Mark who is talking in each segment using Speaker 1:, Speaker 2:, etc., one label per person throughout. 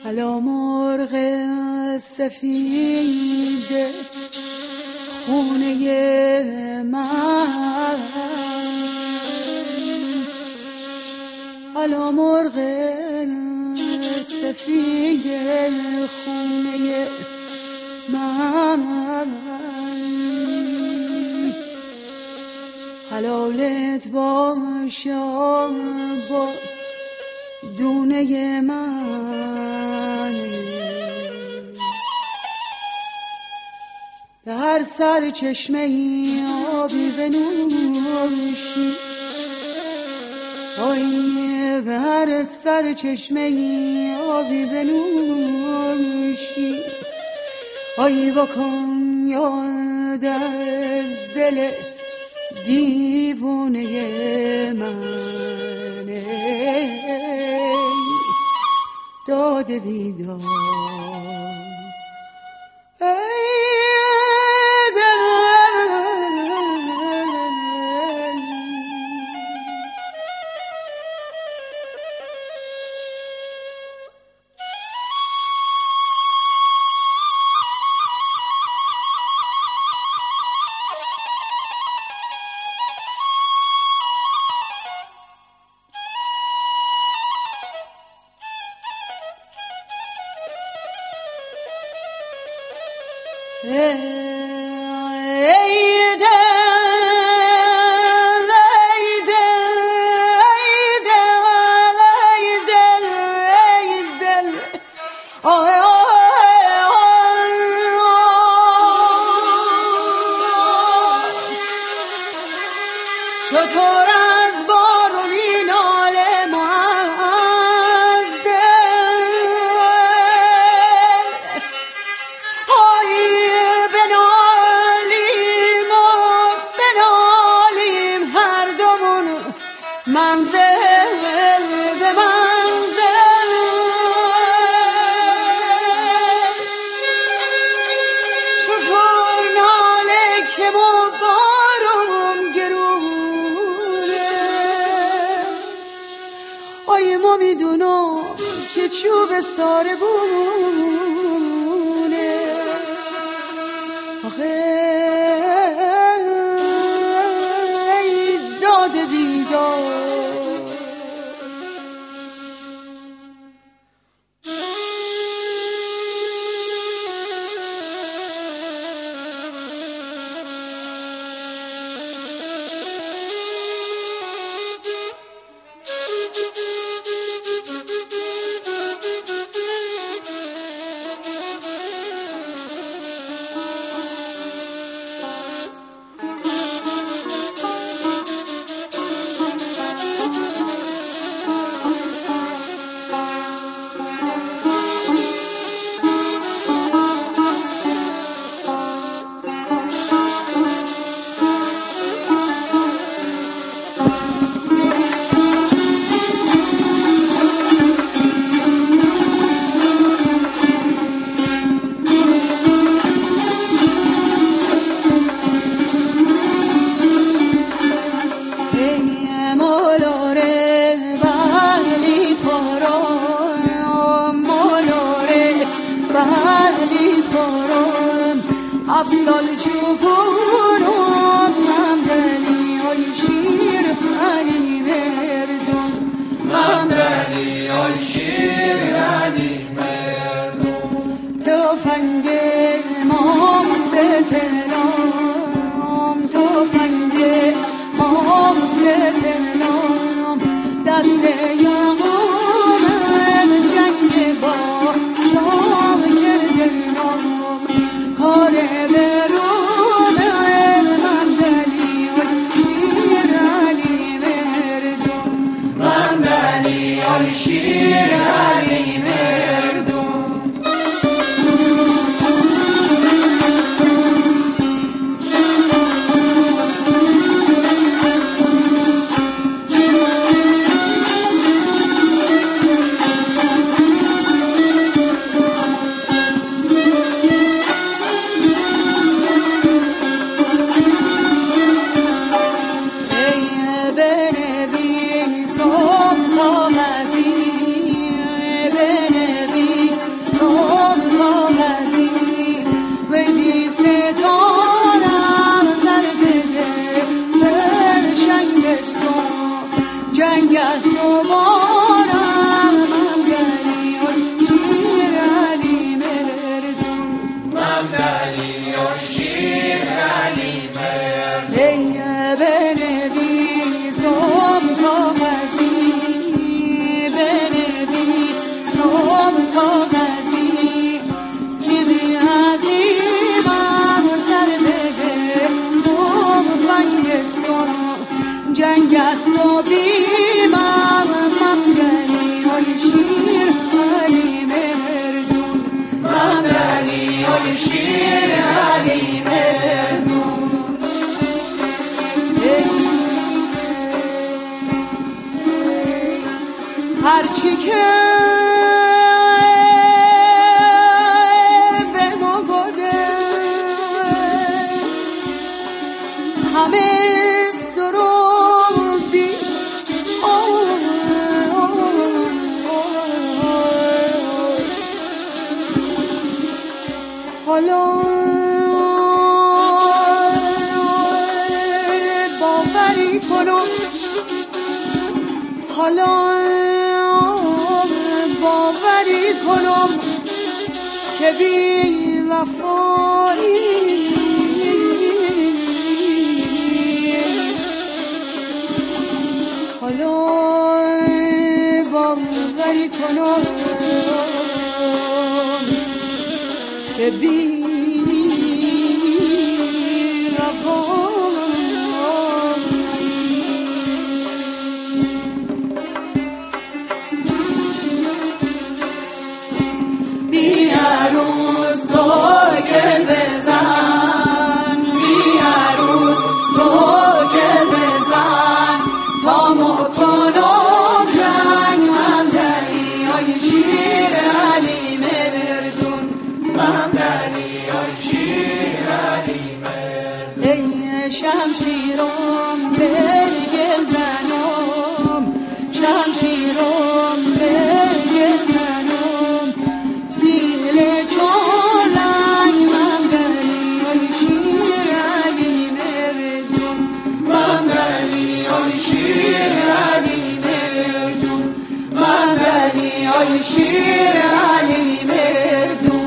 Speaker 1: الا مرغ سفید خونه من، الا مرغ سفید خونه من، حلالت باشم با دونه من، به هر سر چشمه ای آبی بنوشی، آی به هر سر چشمه ای آبی بنوشی، آی بکن یاد از دل دیوونه من، داده بیدار شطور از بارونی ناله از دل، آی بنالیم و بنالیم هر دومون منزل به منزل، شطور ناله که ما بارون گرونه، آی ما میدونم که چوب ساره بونه، آخه ای داد بیدار افضل چوبونم همدلی های شیر علی مردم،
Speaker 2: همدلی های شیر علی مردم،
Speaker 1: تفنگ ماست تلام، تفنگ ماست تلام، دست یعقوب جنگ با شام کرده نام، کار برون مندلی های شیر علی مردم،
Speaker 2: مندلی های شیر علی مردم.
Speaker 1: بنویس و کاغذی، بنویس از دوبارم ممدلی آی شیر علی مردون
Speaker 2: ممدلی آی شیر علی مردون
Speaker 1: ای بنویسم کاغذی بنویسم کاغذی سیبی عظیمم سر بده تو مفنگستان جنگ است و بیمم ممدلی آی شیر علی مردون
Speaker 2: ممدلی آی شیر علی مردون
Speaker 1: هرچی که به ما گده همه درو بی حالا باوری کنم حالا باوری کنم که بی وفایی حالا باوری کنم که بی شمشیرم به گل زنم شمشیرم به گل زنم سیل چالنگ ممدلی آی شیر علی مردون
Speaker 2: ممدلی آی شیر علی مردون ممدلی آی شیر علی مردون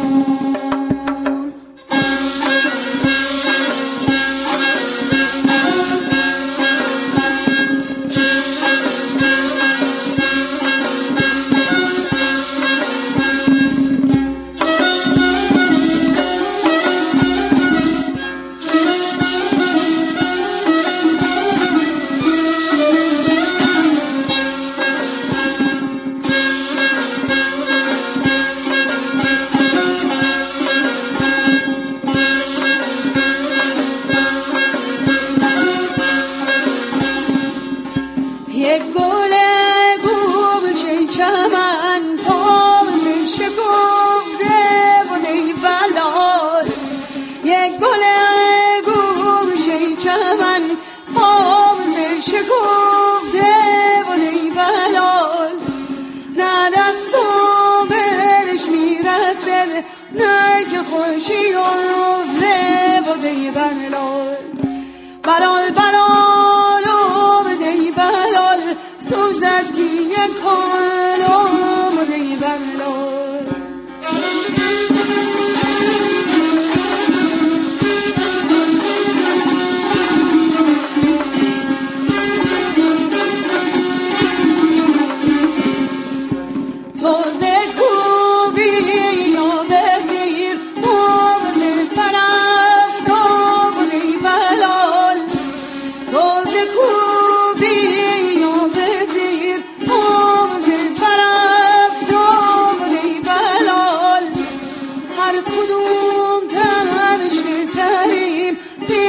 Speaker 1: نه که خوشی افته بودی بلال بلال بلال بودی بلال سوزتی کالو بودی بلال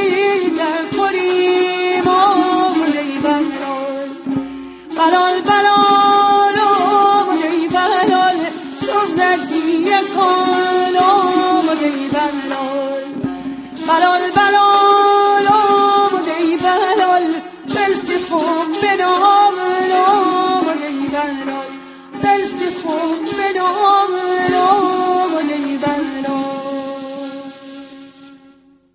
Speaker 1: بلال بلال